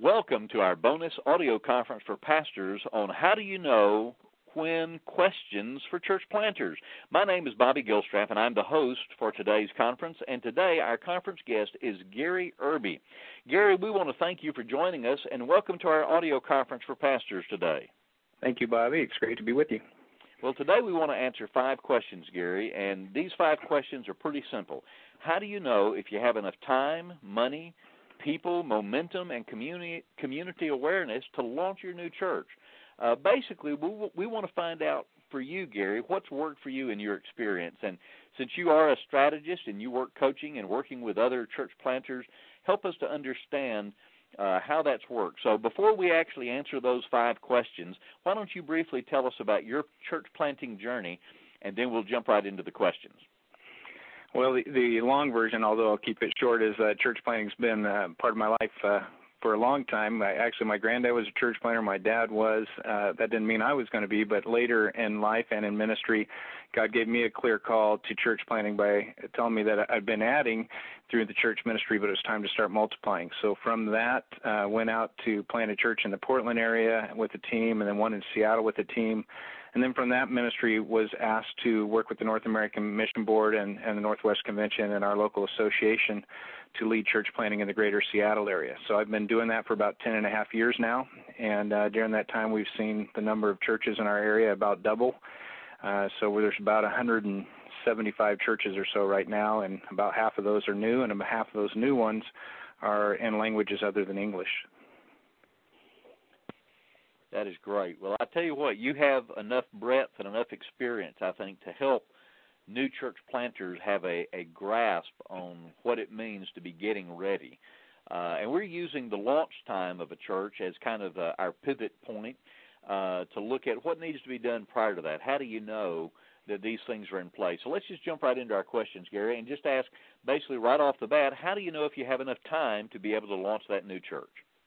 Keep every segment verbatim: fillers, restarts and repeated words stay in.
Welcome to our bonus audio conference for pastors on how do you know when questions for church planters. My name is Bobby Gilstrap, and I'm the host for today's conference. And today our conference guest is Gary Irby. Gary, we want to thank you for joining us, and welcome to our audio conference for pastors today. Thank you, Bobby. It's great to be with you. Well, today we want to answer five questions, Gary, and these five questions are pretty simple. How do you know if you have enough time, money, people, momentum, and community community awareness to launch your new church? Uh, basically, we, we want to find out for you, Gary, what's worked for you in your experience. And since you are a strategist and you work coaching and working with other church planters, help us to understand uh, how that's worked. So before we actually answer those five questions, why don't you briefly tell us about your church planting journey, and then we'll jump right into the questions. Well, the, the long version, although I'll keep it short, is uh, church planting's been uh, part of my life uh, for a long time. I, actually, my granddad was a church planter. My dad was. Uh, that didn't mean I was going to be, but later in life and in ministry, God gave me a clear call to church planting by telling me that I'd been adding through the church ministry, but it was time to start multiplying. So from that, uh, went out to plant a church in the Portland area with a team, and then one in Seattle with a team. And then from that ministry was asked to work with the North American Mission Board and, and the Northwest Convention and our local association to lead church planting in the greater Seattle area. So I've been doing that for about ten and a half years now, and uh, during that time we've seen the number of churches in our area about double. Uh, so there's about one hundred seventy-five churches or so right now, and about half of those are new, and about half of those new ones are in languages other than English. That is great. Well, I tell you what, you have enough breadth and enough experience, I think, to help new church planters have a, a grasp on what it means to be getting ready. Uh, and we're using the launch time of a church as kind of uh, our pivot point uh, to look at what needs to be done prior to that. How do you know that these things are in place? So let's just jump right into our questions, Gary, and just ask basically right off the bat, how do you know if you have enough time to be able to launch that new church?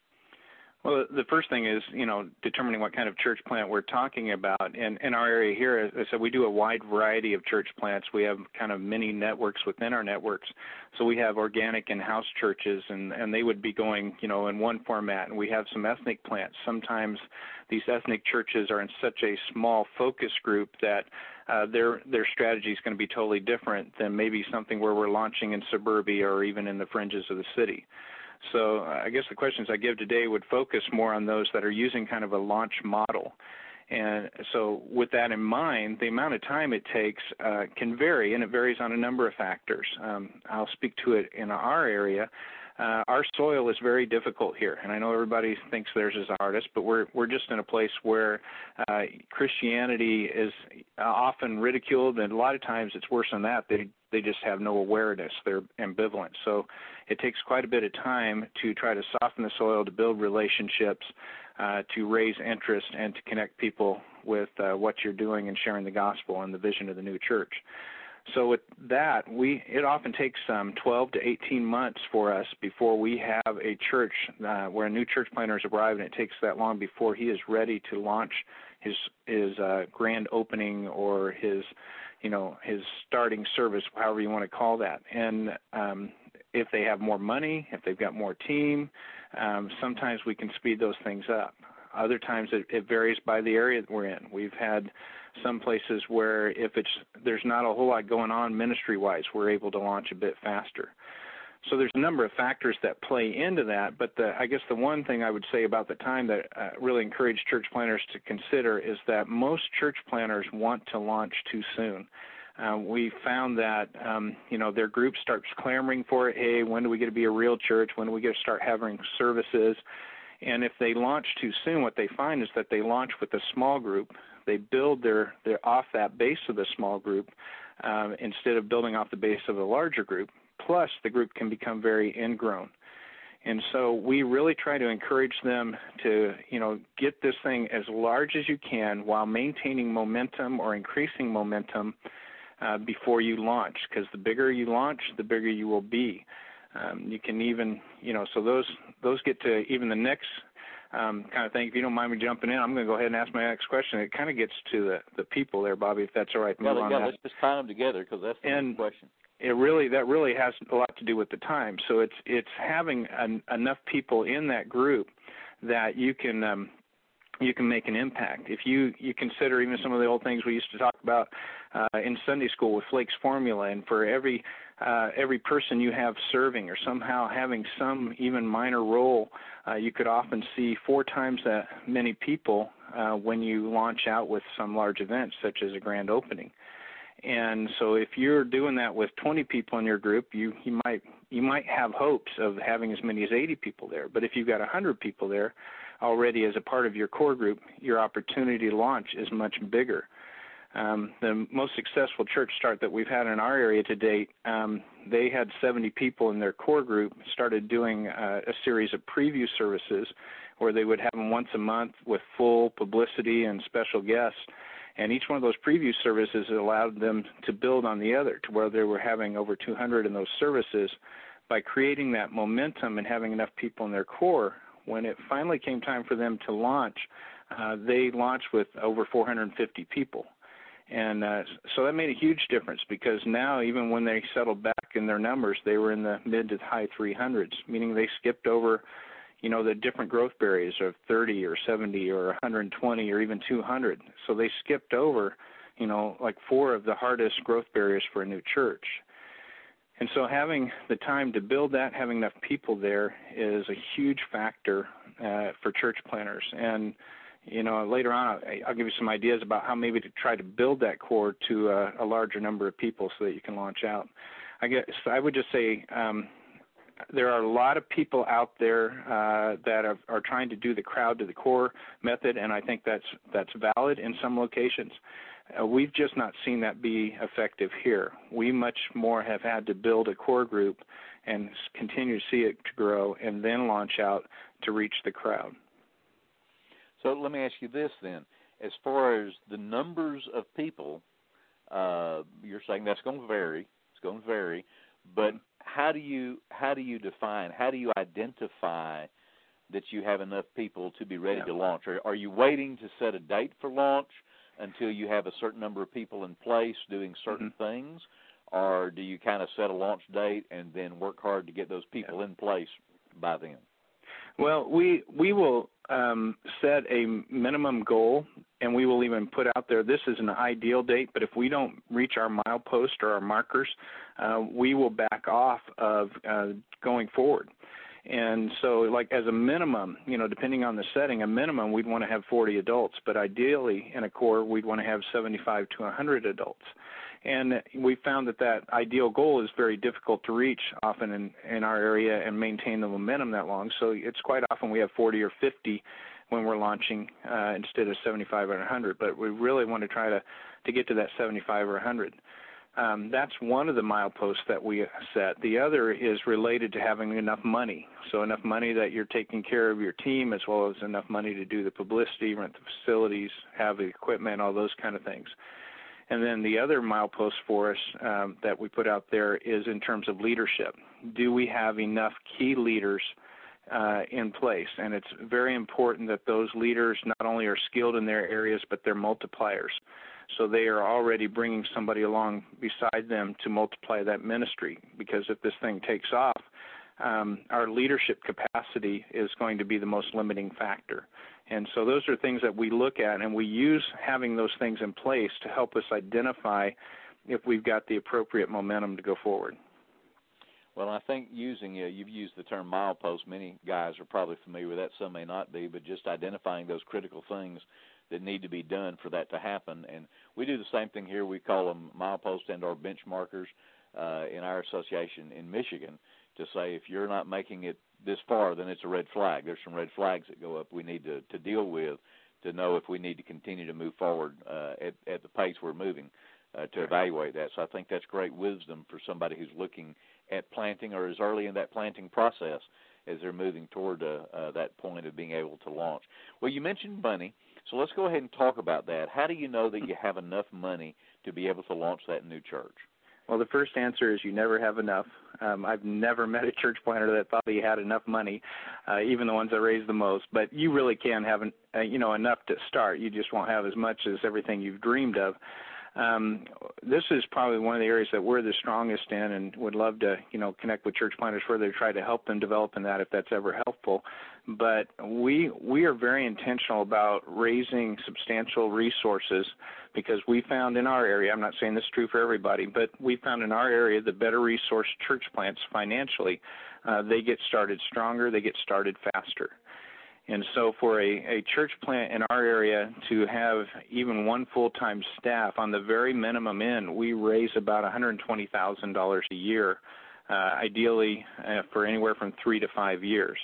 Well, the first thing is, you know, determining what kind of church plant we're talking about. In, in our area here, as I said, we do a wide variety of church plants. We have kind of mini networks within our networks. So we have organic and house churches, and, and they would be going, you know, in one format. And we have some ethnic plants. Sometimes these ethnic churches are in such a small focus group that uh, their their strategy is going to be totally different than maybe something where we're launching in suburbia or even in the fringes of the city. So I guess the questions I give today would focus more on those that are using kind of a launch model. And so with that in mind, the amount of time it takes uh, can vary, and it varies on a number of factors. Um, I'll speak to it in our area. Uh, our soil is very difficult here, and I know everybody thinks theirs is the hardest, but we're we're just in a place where uh, Christianity is often ridiculed, and a lot of times it's worse than that. They they just have no awareness. They're ambivalent. So it takes quite a bit of time to try to soften the soil, to build relationships, uh, to raise interest, and to connect people with uh, what you're doing and sharing the gospel and the vision of the new church. So with that, we it often takes um, twelve to eighteen months for us before we have a church uh, where a new church planter has arrived, and it takes that long before he is ready to launch his his uh, grand opening or his, you know, his starting service, however you want to call that. And um, if they have more money, if they've got more team, um, sometimes we can speed those things up. Other times it, it varies by the area that we're in. We've had some places where if it's there's not a whole lot going on ministry-wise, we're able to launch a bit faster. So there's a number of factors that play into that, but the, I guess the one thing I would say about the time that uh, really encourage church planners to consider is that most church planners want to launch too soon. Uh, we found that, um, you know, their group starts clamoring for it. Hey, when do we get to be a real church? When do we get to start having services? And if they launch too soon, what they find is that they launch with a small group. They build their, their off that base of the small group um, instead of building off the base of a larger group. Plus, the group can become very ingrown. And so we really try to encourage them to, you know, get this thing as large as you can while maintaining momentum or increasing momentum uh, before you launch, because the bigger you launch, the bigger you will be. Um, you can even, you know, so those those get to even the next um, kind of thing. If you don't mind me jumping in, I'm going to go ahead and ask my next question. It kind of gets to the, the people there, Bobby, if that's all right. Well, Move on yeah, that. let's just tie them together because that's the and, next question. it really that really has a lot to do with the time. So it's it's having an, enough people in that group that you can um, you can make an impact. If you, you consider even some of the old things we used to talk about uh, in Sunday school with Flake's formula, and for every uh, every person you have serving or somehow having some even minor role, uh, you could often see four times that many people uh, when you launch out with some large event such as a grand opening. And so if you're doing that with twenty people in your group, you, you might you might have hopes of having as many as eighty people there. But if you've got one hundred people there already as a part of your core group, your opportunity to launch is much bigger. Um, the most successful church start that we've had in our area to date, um, they had seventy people in their core group, started doing uh, a series of preview services where they would have them once a month with full publicity and special guests. And each one of those preview services allowed them to build on the other to where they were having over two hundred in those services. By creating that momentum and having enough people in their core, when it finally came time for them to launch, uh, they launched with over four hundred fifty people. And uh, so that made a huge difference, because now even when they settled back in their numbers, they were in the mid to high three hundreds, meaning they skipped over, you know, the different growth barriers of thirty or seventy or one hundred twenty or even two hundred. So they skipped over, you know, like four of the hardest growth barriers for a new church. And so having the time to build that, having enough people there is a huge factor uh, for church planners. And, you know, later on I'll give you some ideas about how maybe to try to build that core to a, a larger number of people so that you can launch out. I guess I would just say um, there are a lot of people out there uh, that are, are trying to do the crowd to the core method, and I think that's that's valid in some locations. Uh, we've just not seen that be effective here. We much more have had to build a core group and continue to see it to grow and then launch out to reach the crowd. So let me ask you this then. As far as the numbers of people, uh, you're saying that's going to vary. It's going to vary. But how do you how do you define, how do you identify that you have enough people to be ready yeah. to launch? Are, are you waiting to set a date for launch until you have a certain number of people in place doing certain mm-hmm. things? Or do you kind of set a launch date and then work hard to get those people yeah. in place by then? Well, we we will um, set a minimum goal, and we will even put out there, this is an ideal date, but if we don't reach our milepost or our markers, uh, we will back off of uh, going forward. And so, like, as a minimum, you know, depending on the setting, a minimum, we'd want to have forty adults, but ideally in a core, we'd want to have seventy-five to one hundred adults. And we found that that ideal goal is very difficult to reach often in, in our area and maintain the momentum that long. So it's quite often we have forty or fifty when we're launching uh, instead of seventy-five or one hundred. But we really want to try to, to get to that seventy-five or one hundred. Um, that's one of the mileposts that we set. The other is related to having enough money. So enough money that you're taking care of your team, as well as enough money to do the publicity, rent the facilities, have the equipment, all those kind of things. And then the other milepost for us um, that we put out there is in terms of leadership. Do we have enough key leaders uh, in place? And it's very important that those leaders not only are skilled in their areas, but they're multipliers. So they are already bringing somebody along beside them to multiply that ministry, because if this thing takes off, um, our leadership capacity is going to be the most limiting factor. And so those are things that we look at, and we use having those things in place to help us identify if we've got the appropriate momentum to go forward. Well, I think using, uh, you've used the term milepost. Many guys are probably familiar with that. Some may not be, but just identifying those critical things that need to be done for that to happen. And we do the same thing here. We call them mileposts and or benchmarkers uh, in our association in Michigan, to say if you're not making it this far, then it's a red flag. There's some red flags that go up we need to, to deal with to know if we need to continue to move forward uh, at, at the pace we're moving uh, to evaluate that. So I think that's great wisdom for somebody who's looking at planting or is early in that planting process as they're moving toward uh, uh, that point of being able to launch. Well, you mentioned money, so let's go ahead and talk about that. How do you know that you have enough money to be able to launch that new church? Well, the first answer is you never have enough. Um, I've never met a church planter that thought he had enough money, uh, even the ones that raise the most. But you really can have, an, uh, you know, enough to start. You just won't have as much as everything you've dreamed of. Um, this is probably one of the areas that we're the strongest in, and would love to, you know, connect with church planters further to try to help them develop in that if that's ever helpful. But we we are very intentional about raising substantial resources, because we found in our area, I'm not saying this is true for everybody, but we found in our area the better resourced church plants financially, uh, they get started stronger, they get started faster. And so for a, a church plant in our area to have even one full-time staff on the very minimum end, we raise about one hundred twenty thousand dollars a year, uh, ideally uh, for anywhere from three to five years.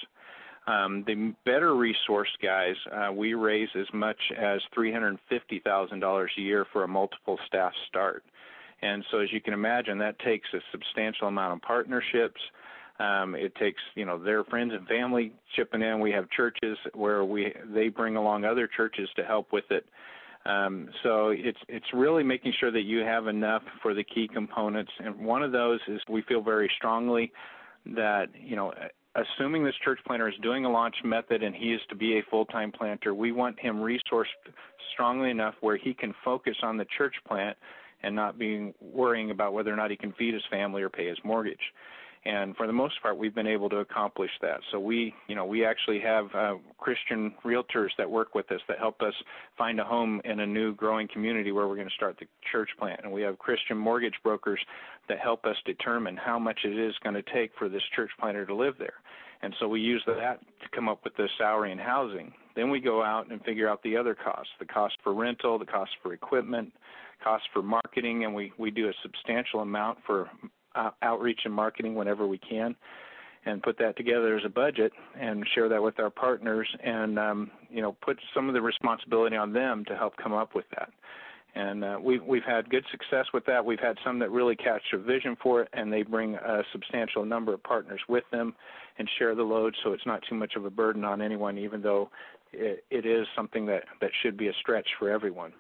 Um, the better resourced guys, uh, we raise as much as three hundred fifty thousand dollars a year for a multiple staff start. And so as you can imagine, that takes a substantial amount of partnerships. Um, it takes, you know, their friends and family chipping in. We have churches where we they bring along other churches to help with it. Um, so it's it's really making sure that you have enough for the key components. And one of those is we feel very strongly that, you know, assuming this church planter is doing a launch method and he is to be a full-time planter, we want him resourced strongly enough where he can focus on the church plant and not being worrying about whether or not he can feed his family or pay his mortgage. And for the most part, we've been able to accomplish that. So we, you know, we actually have uh, Christian realtors that work with us that help us find a home in a new growing community where we're going to start the church plant. And we have Christian mortgage brokers that help us determine how much it is going to take for this church planter to live there. And so we use that to come up with the salary and housing. Then we go out and figure out the other costs, the cost for rental, the cost for equipment, cost for marketing, and we, we do a substantial amount for Uh, outreach and marketing whenever we can, and put that together as a budget and share that with our partners, and um, you know, put some of the responsibility on them to help come up with that. And uh, we've we've had good success with that. We've had some that really catch a vision for it, and they bring a substantial number of partners with them and share the load, so it's not too much of a burden on anyone, even though it, it is something that, that should be a stretch for everyone.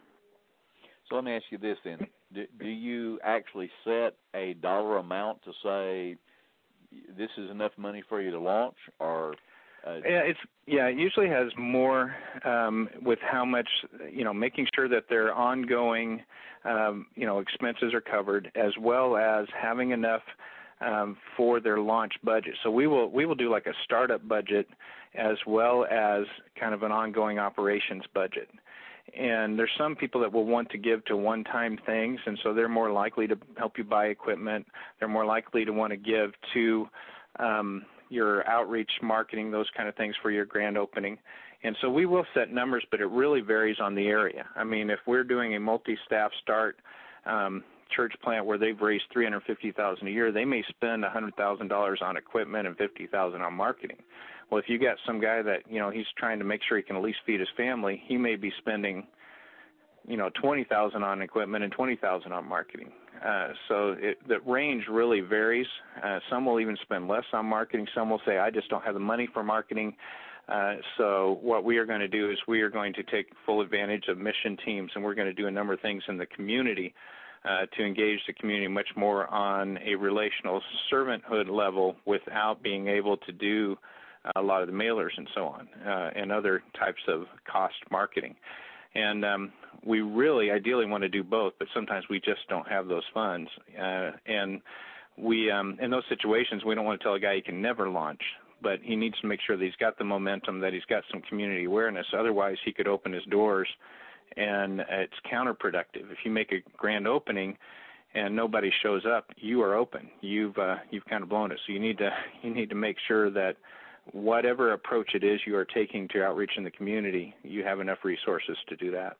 So let me ask you this then. Do, do you actually set a dollar amount to say this is enough money for you to launch, or? Uh, yeah, it's yeah. It usually has more um, with how much, you know, making sure that their ongoing, um, you know, expenses are covered, as well as having enough um, for their launch budget. So we will we will do like a startup budget, as well as kind of an ongoing operations budget. And there's some people that will want to give to one-time things, and so they're more likely to help you buy equipment. They're more likely to want to give to um, your outreach marketing, those kind of things for your grand opening. And so we will set numbers, but it really varies on the area. I mean, if we're doing a multi-staff start um, church plant where they've raised three hundred fifty thousand dollars a year, they may spend one hundred thousand dollars on equipment and fifty thousand dollars on marketing. Well, if you got some guy that, you know, he's trying to make sure he can at least feed his family, he may be spending, you know, twenty thousand dollars on equipment and twenty thousand dollars on marketing. Uh, so it, the range really varies. Uh, some will even spend less on marketing. Some will say, I just don't have the money for marketing. Uh, so what we are going to do is we are going to take full advantage of mission teams, and we're going to do a number of things in the community uh, to engage the community much more on a relational servanthood level without being able to do a lot of the mailers and so on, uh, and other types of cost marketing. And um, we really ideally want to do both, but sometimes we just don't have those funds. Uh, and we, um, in those situations, we don't want to tell a guy he can never launch, but he needs to make sure that he's got the momentum, that he's got some community awareness. Otherwise, he could open his doors, and it's counterproductive. If you make a grand opening and nobody shows up, you are open. You've uh, you've kind of blown it. So you need to you need to make sure that whatever approach it is you are taking to outreach in the community, you have enough resources to do that.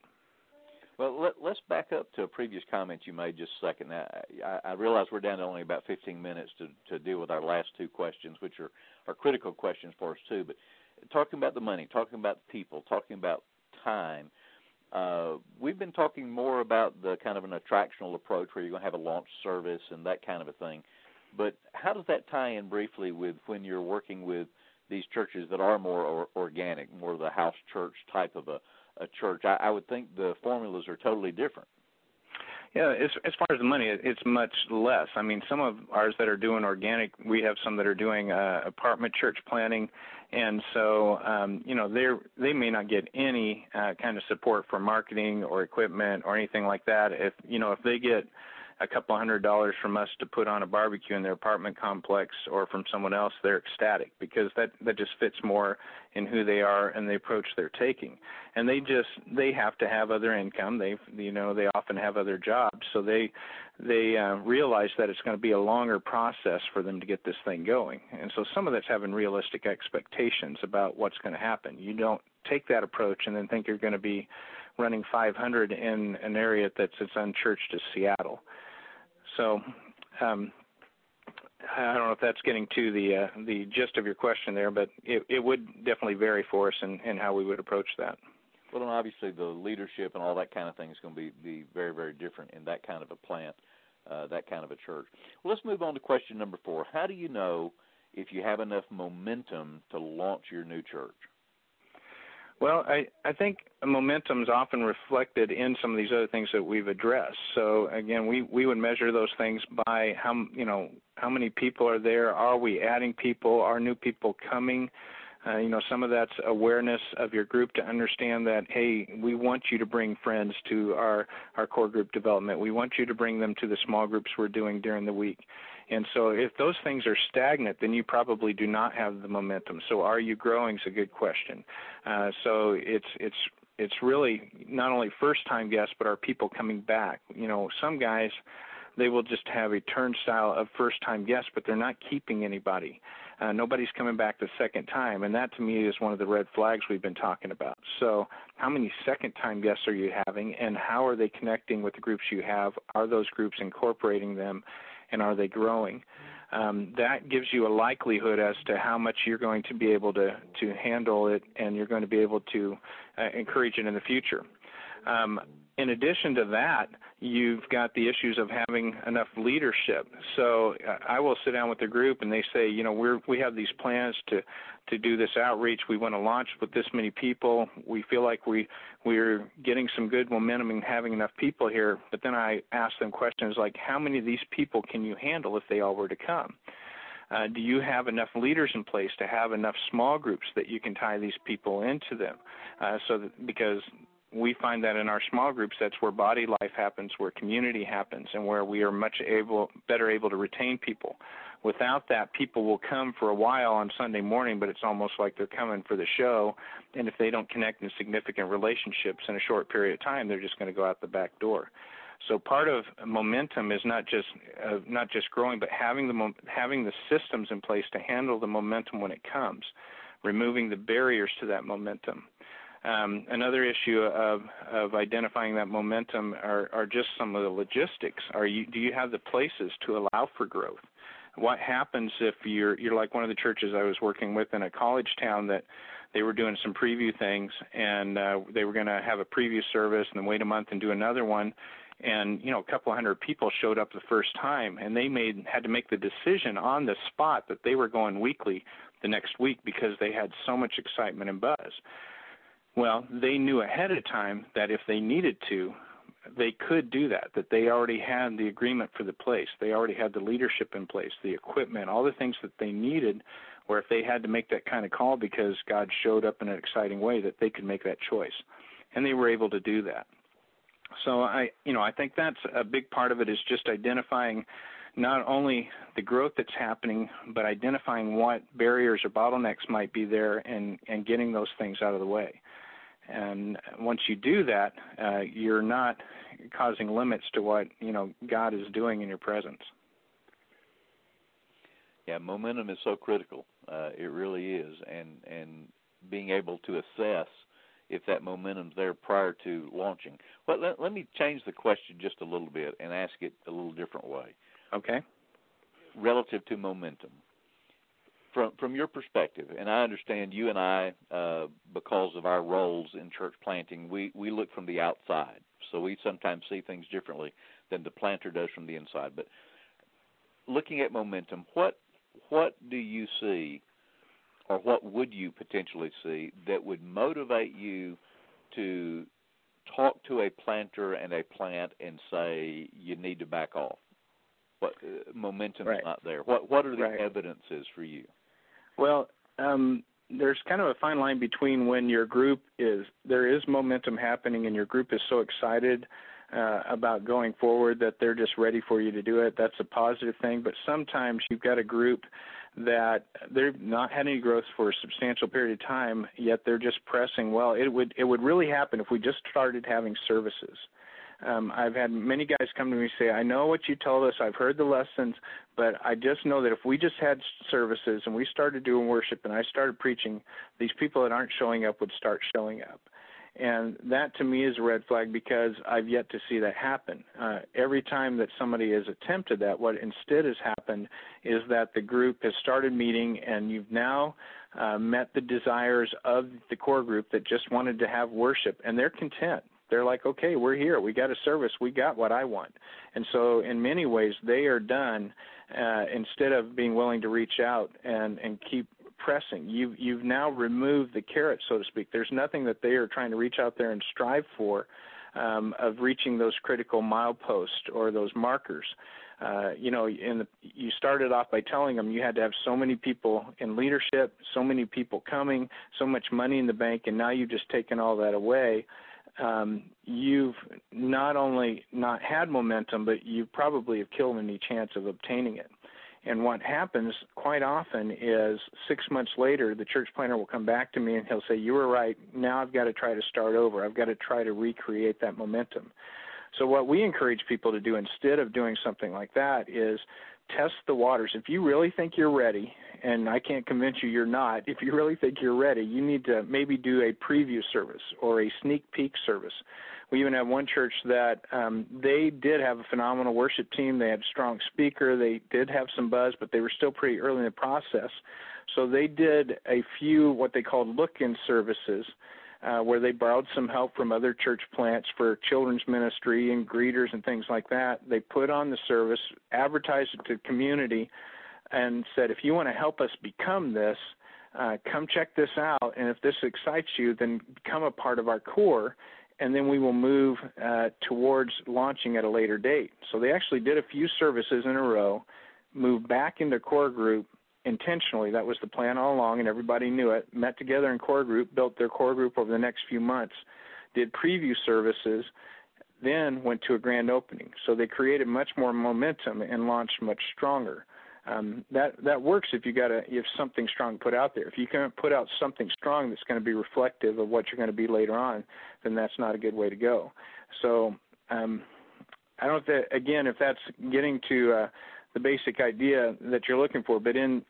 Well, let, let's back up to a previous comment you made just a second. I, I realize we're down to only about fifteen minutes to, to deal with our last two questions, which are, are critical questions for us too. But talking about the money, talking about people, talking about time, uh, we've been talking more about the kind of an attractional approach where you're going to have a launch service and that kind of a thing. But how does that tie in briefly with when you're working with these churches that are more or, organic, more of the house church type of a, a church? I, I would think the formulas are totally different. Yeah, as as far as the money, it, it's much less. I mean, some of ours that are doing organic, we have some that are doing uh, apartment church planning, and so um, you know they they may not get any uh, kind of support for marketing or equipment or anything like that. If you know if they get a couple hundred dollars from us to put on a barbecue in their apartment complex or from someone else, they're ecstatic because that, that just fits more in who they are and the approach they're taking. And they just, they have to have other income. They, you know, they often have other jobs. So they, they uh, realize that it's going to be a longer process for them to get this thing going. And so some of that's having realistic expectations about what's going to happen. You don't take that approach and then think you're going to be running five hundred in an area that's as unchurched as Seattle. So um, I don't know if that's getting to the uh, the gist of your question there, but it, it would definitely vary for us in, in how we would approach that. Well, and obviously the leadership and all that kind of thing is going to be, be very, very different in that kind of a plant, uh, that kind of a church. Well, let's move on to question number four. How do you know if you have enough momentum to launch your new church? Well, I, I think momentum is often reflected in some of these other things that we've addressed. So again, we, we would measure those things by how you know how many people are there. Are we adding people? Are new people coming? Uh, you know, some of that's awareness of your group to understand that, hey, we want you to bring friends to our, our core group development. We want you to bring them to the small groups we're doing during the week. And so if those things are stagnant, then you probably do not have the momentum. So are you growing is a good question. Uh, so it's it's it's really not only first-time guests, but are people coming back? You know, some guys, they will just have a turnstile of first-time guests, but they're not keeping anybody. Uh, nobody's coming back the second time, and that to me is one of the red flags we've been talking about. So how many second-time guests are you having, and how are they connecting with the groups you have? Are those groups incorporating them, and are they growing? Um, that gives you a likelihood as to how much you're going to be able to, to handle it, and you're going to be able to uh, encourage it in the future. Um, in addition to that, you've got the issues of having enough leadership. So uh, I will sit down with the group and they say, you know, we're, we have these plans to, to do this outreach. We want to launch with this many people. We feel like we, we're getting some good momentum and having enough people here. But then I ask them questions like, how many of these people can you handle if they all were to come? Uh, do you have enough leaders in place to have enough small groups that you can tie these people into them? Uh, so that, because we find that in our small groups, that's where body life happens, where community happens, and where we are much able, better able to retain people. Without that, people will come for a while on Sunday morning, but it's almost like they're coming for the show, and if they don't connect in significant relationships in a short period of time, they're just going to go out the back door. So part of momentum is not just uh, not just growing, but having the mo- having the systems in place to handle the momentum when it comes, removing the barriers to that momentum. Um, another issue of, of identifying that momentum are, are just some of the logistics. Are you, do you have the places to allow for growth? What happens if you're, you're like one of the churches I was working with in a college town that they were doing some preview things, and uh, they were going to have a preview service and then wait a month and do another one. And, you know, a couple hundred people showed up the first time, and they made had to make the decision on the spot that they were going weekly the next week because they had so much excitement and buzz. Well, they knew ahead of time that if they needed to, they could do that, that they already had the agreement for the place. They already had the leadership in place, the equipment, all the things that they needed, where if they had to make that kind of call because God showed up in an exciting way, that they could make that choice. And they were able to do that. So I, you know, I think that's a big part of it, is just identifying not only the growth that's happening, but identifying what barriers or bottlenecks might be there and, and getting those things out of the way. And once you do that, uh, you're not causing limits to what, you know, God is doing in your presence. Yeah, momentum is so critical. Uh, it really is. And, and being able to assess if that momentum's there prior to launching. Well, let, let me change the question just a little bit and ask it a little different way. Okay. Relative to momentum. From from your perspective, and I understand you and I, uh, because of our roles in church planting, we, we look from the outside. So we sometimes see things differently than the planter does from the inside. But looking at momentum, what what do you see, or what would you potentially see that would motivate you to talk to a planter and a plant and say you need to back off? What uh, momentum's right. not there? What what are the right. evidences for you? Well, um, there's kind of a fine line between when your group is there is momentum happening and your group is so excited uh, about going forward that they're just ready for you to do it. That's a positive thing. But sometimes you've got a group that they've not had any growth for a substantial period of time, yet they're just pressing. Well, it would it would really happen if we just started having services. Um, I've had many guys come to me and say, I know what you told us, I've heard the lessons, but I just know that if we just had services and we started doing worship and I started preaching, these people that aren't showing up would start showing up. And that to me is a red flag because I've yet to see that happen. Uh, every time that somebody has attempted that, what instead has happened is that the group has started meeting and you've now uh, met the desires of the core group that just wanted to have worship, and they're content. They're like, okay, we're here. We got a service. We got what I want. And so in many ways, they are done uh, instead of being willing to reach out and, and keep pressing. You've, you've now removed the carrot, so to speak. There's nothing that they are trying to reach out there and strive for um, of reaching those critical mileposts or those markers. Uh, you know, in the, you started off by telling them you had to have so many people in leadership, so many people coming, so much money in the bank, and now you've just taken all that away. Um, you've not only not had momentum, but you probably have killed any chance of obtaining it. And what happens quite often is six months later, the church planter will come back to me and he'll say, you were right, now I've got to try to start over. I've got to try to recreate that momentum. So what we encourage people to do instead of doing something like that is test the waters. If you really think you're ready, and I can't convince you you're not, if you really think you're ready, you need to maybe do a preview service or a sneak peek service. We even have one church that um, they did have a phenomenal worship team. They had a strong speaker. They did have some buzz, but they were still pretty early in the process. So they did a few what they called look-in services uh, where they borrowed some help from other church plants for children's ministry and greeters and things like that. They put on the service, advertised it to the community, and said, if you want to help us become this, uh, come check this out, and if this excites you, then become a part of our core, and then we will move uh, towards launching at a later date. So they actually did a few services in a row, moved back into core group intentionally. That was the plan all along, and everybody knew it, met together in core group, built their core group over the next few months, did preview services, then went to a grand opening. So they created much more momentum and launched much stronger. Um, that that works if you got a if something strong put out there. If you can't put out something strong that's going to be reflective of what you're going to be later on, then that's not a good way to go. So um, I don't know if that, again, if that's getting to uh, the basic idea that you're looking for, but in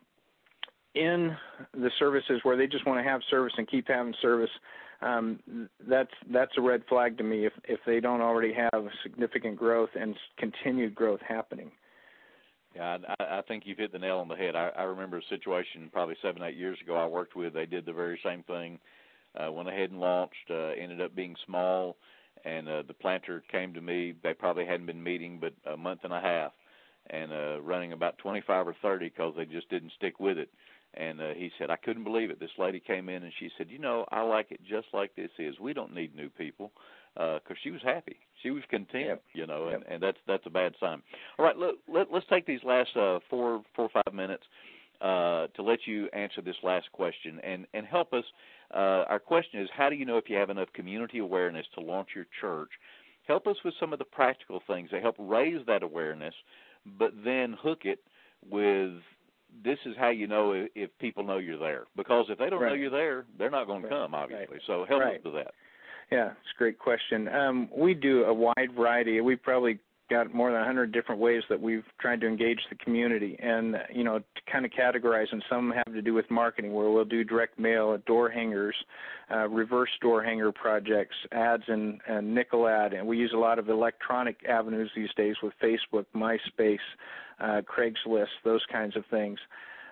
in the services where they just want to have service and keep having service, um, that's that's a red flag to me if if they don't already have significant growth and continued growth happening. Yeah, I, I think you've hit the nail on the head. I, I remember a situation probably seven, eight years ago I worked with. They did the very same thing, uh, went ahead and launched, uh, ended up being small, and uh, the planter came to me. They probably hadn't been meeting but a month and a half and uh, running about twenty-five or thirty because they just didn't stick with it. And uh, he said, I couldn't believe it. This lady came in and she said, you know, I like it just like this is. We don't need new people. Because uh, she was happy, she was content, yep. you know, and, yep. and that's that's a bad sign. All right, look, let, let's take these last uh, four four or five minutes uh, to let you answer this last question and and help us. Uh, our question is, how do you know if you have enough community awareness to launch your church? Help us with some of the practical things that help raise that awareness, but then hook it with. This is how you know if, if people know you're there. Because if they don't right. know you're there, they're not going right. to come, obviously. Right. So help right. us with that. Yeah, it's a great question. Um, we do a wide variety. We've probably got more than one hundred different ways that we've tried to engage the community and, you know, to kind of categorize, and some have to do with marketing where we'll do direct mail, door hangers, uh, reverse door hanger projects, ads and, and nickel ad, and we use a lot of electronic avenues these days with Facebook, MySpace, uh, Craigslist, those kinds of things.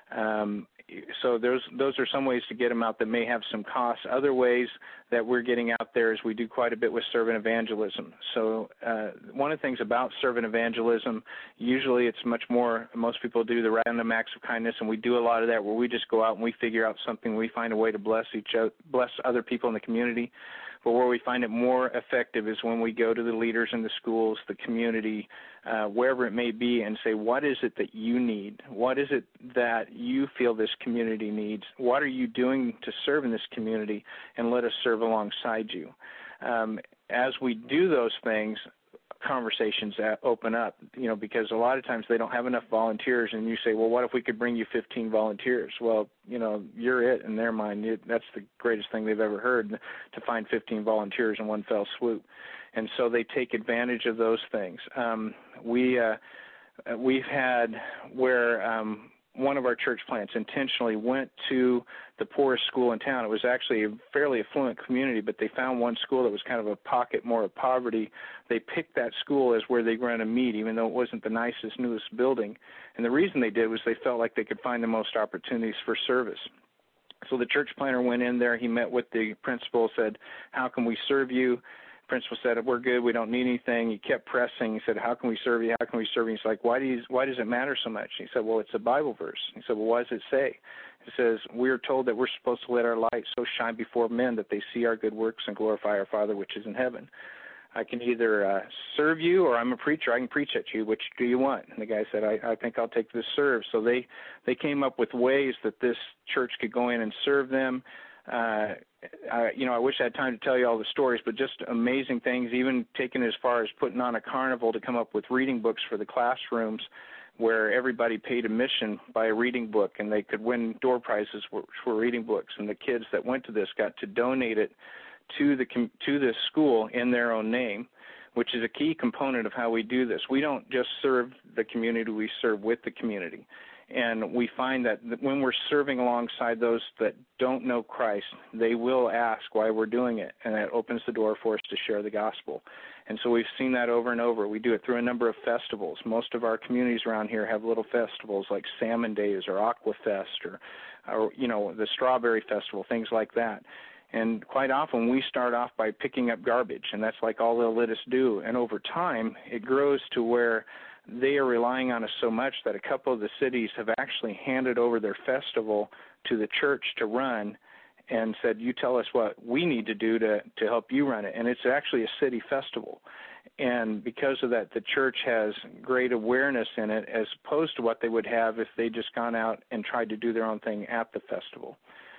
Um, so those those are some ways to get them out that may have some costs. Other ways that we're getting out there is we do quite a bit with servant evangelism. So uh, one of the things about servant evangelism, usually it's much more, most people do the random acts of kindness, and we do a lot of that where we just go out and we figure out something, we find a way to bless each other, bless other people in the community. But where we find it more effective is when we go to the leaders in the schools, the community, uh, wherever it may be, and say, what is it that you need? What is it that you feel this community needs? What are you doing to serve in this community? And let us serve alongside you. Um, as we do those things, conversations open up, you know, because a lot of times they don't have enough volunteers, and you say, well, what if we could bring you fifteen volunteers? Well, you know, you're it in their mind. It, that's the greatest thing they've ever heard, to find fifteen volunteers in one fell swoop. And so they take advantage of those things. Um, we, uh, we've had where um, one of our church plants intentionally went to the poorest school in town. It was actually a fairly affluent community, but they found one school that was kind of a pocket more of poverty. They picked that school as where they were going to meet, even though it wasn't the nicest, newest building. And the reason they did was they felt like they could find the most opportunities for service. So the church planter went in there. He met with the principal, said, how can we serve you? Principal said, we're good, we don't need anything. He kept pressing. He said, how can we serve you? How can we serve you? He's like, why do you, why does it matter so much? He said, well, it's a Bible verse. He said, well, what does it say? It says, we are told that we're supposed to let our light so shine before men that they see our good works and glorify our Father which is in heaven. I can either uh, serve you, or I'm a preacher. I can preach at you. Which do you want? And the guy said, I, I think I'll take this serve. So they, they came up with ways that this church could go in and serve them. Uh, I, you know, I wish I had time to tell you all the stories, but just amazing things, even taken as far as putting on a carnival to come up with reading books for the classrooms where everybody paid admission by a reading book, and they could win door prizes for, for reading books. And the kids that went to this got to donate it to the to the school in their own name, which is a key component of how we do this. We don't just serve the community, we serve with the community. And we find that when we're serving alongside those that don't know Christ, they will ask why we're doing it, and that opens the door for us to share the gospel. And so we've seen that over and over. We do it through a number of festivals. Most of our communities around here have little festivals like Salmon Days or Aquafest or, or you know, the Strawberry Festival, things like that. And quite often we start off by picking up garbage, and that's like all they'll let us do. And over time, it grows to where they are relying on us so much that a couple of the cities have actually handed over their festival to the church to run and said, you tell us what we need to do to, to help you run it. And it's actually a city festival. And because of that, the church has great awareness in it as opposed to what they would have if they just gone out and tried to do their own thing at the festival.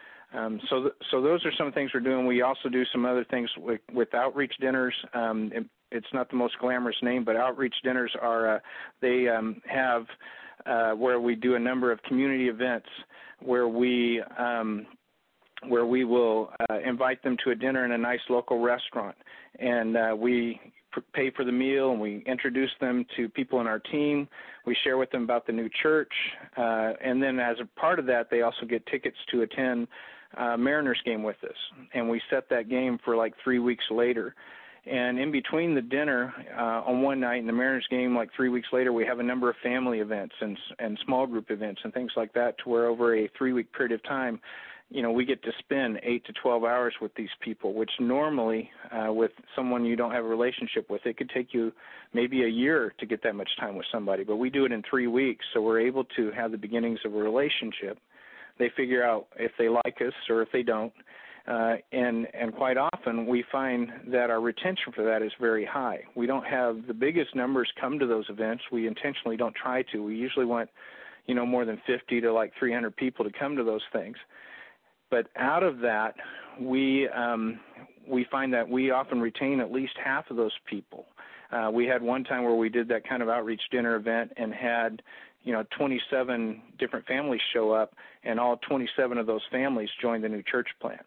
Um, so, th- so those are some things we're doing. We also do some other things with, with outreach dinners. Um, it, it's not the most glamorous name, but outreach dinners are, uh, they um, have uh, where we do a number of community events where we um, where we will uh, invite them to a dinner in a nice local restaurant, and uh, we pay for the meal, and we introduce them to people in our team. We share with them about the new church, uh, and then as a part of that, they also get tickets to attend uh, Mariners game with us, and we set that game for like three weeks later. And in between the dinner uh, on one night and the Mariners game, like three weeks later, we have a number of family events and and small group events and things like that, to where over a three-week period of time, you know, we get to spend eight to twelve hours with these people, which normally uh, with someone you don't have a relationship with, it could take you maybe a year to get that much time with somebody. But we do it in three weeks, so we're able to have the beginnings of a relationship. They figure out if they like us or if they don't. Uh, and, and quite often we find that our retention for that is very high. We don't have the biggest numbers come to those events. We intentionally don't try to. We usually want, you know, more than fifty to like three hundred people to come to those things. But out of that, we um, we find that we often retain at least half of those people. Uh, we had one time where we did that kind of outreach dinner event and had, you know, twenty-seven different families show up, and all twenty-seven of those families joined the new church plant.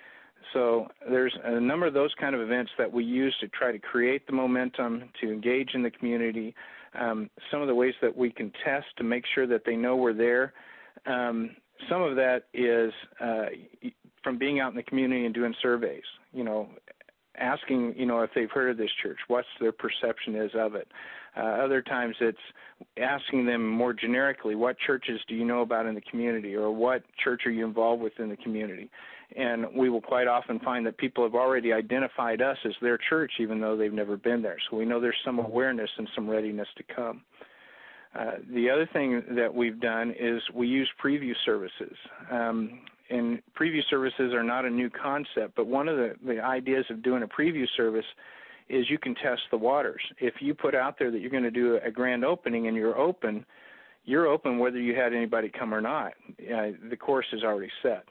So there's a number of those kind of events that we use to try to create the momentum, to engage in the community. Um, some of the ways that we can test to make sure that they know we're there. Um, some of that is uh, from being out in the community and doing surveys. You know, asking, you know, if they've heard of this church, what's their perception is of it. Uh, other times it's asking them more generically, what churches do you know about in the community, or what church are you involved with in the community? And we will quite often find that people have already identified us as their church, even though they've never been there. So we know there's some awareness and some readiness to come. Uh, the other thing that we've done is we use preview services. Um, and preview services are not a new concept, but one of the, the ideas of doing a preview service is you can test the waters. If you put out there that you're going to do a grand opening and you're open, you're open whether you had anybody come or not. Uh, the course is already set.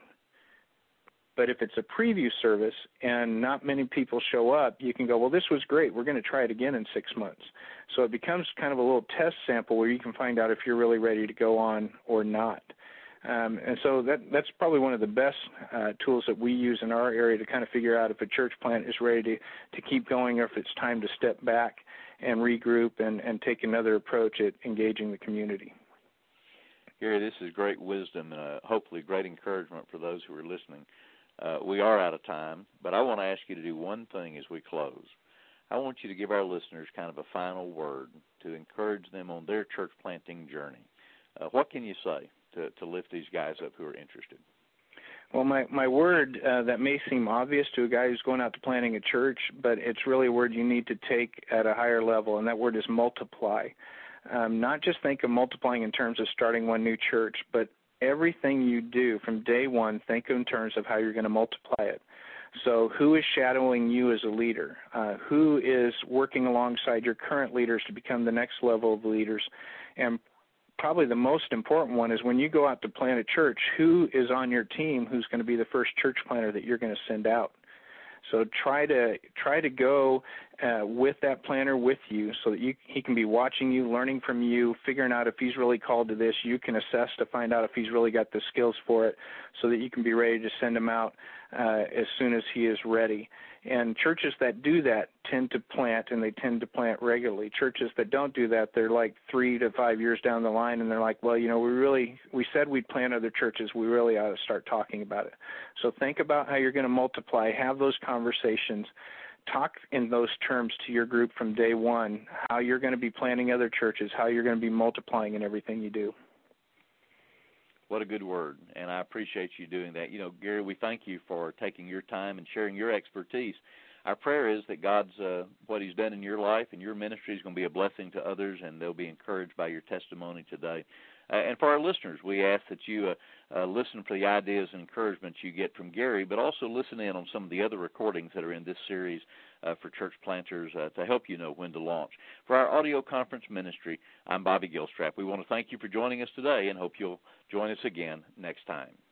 But if it's a preview service and not many people show up, you can go, well, this was great. We're going to try it again in six months. So it becomes kind of a little test sample where you can find out if you're really ready to go on or not. Um, and so that that's probably one of the best uh, tools that we use in our area to kind of figure out if a church plant is ready to, to keep going or if it's time to step back and regroup and, and take another approach at engaging the community. Gary, this is great wisdom and uh, hopefully great encouragement for those who are listening. Uh, we are out of time, but I want to ask you to do one thing as we close. I want you to give our listeners kind of a final word to encourage them on their church planting journey. Uh, what can you say to, to lift these guys up who are interested? Well, my, my word uh, that may seem obvious to a guy who's going out to planting a church, but it's really a word you need to take at a higher level, and that word is multiply. Um, not just think of multiplying in terms of starting one new church, but everything you do from day one, think in terms of how you're going to multiply it. So who is shadowing you as a leader? Uh, who is working alongside your current leaders to become the next level of leaders? And probably the most important one is when you go out to plant a church, who is on your team who's going to be the first church planter that you're going to send out? So try to try to go uh, with that planner with you so that you, he can be watching you, learning from you, figuring out if he's really called to this. You can assess to find out if he's really got the skills for it so that you can be ready to send him out uh, as soon as he is ready. And churches that do that tend to plant, and they tend to plant regularly. Churches that don't do that, they're like three to five years down the line, and they're like, well, you know, we really, we said we'd plant other churches. We really ought to start talking about it. So think about how you're going to multiply, have those conversations, talk in those terms to your group from day one, how you're going to be planting other churches, how you're going to be multiplying in everything you do. What a good word, and I appreciate you doing that. You know, Gary, we thank you for taking your time and sharing your expertise. Our prayer is that God's, uh, what he's done in your life and your ministry is going to be a blessing to others, and they'll be encouraged by your testimony today. Uh, and for our listeners, we ask that you uh, uh, listen for the ideas and encouragements you get from Gary, but also listen in on some of the other recordings that are in this series uh, for church planters uh, to help you know when to launch. For our audio conference ministry, I'm Bobby Gilstrap. We want to thank you for joining us today and hope you'll join us again next time.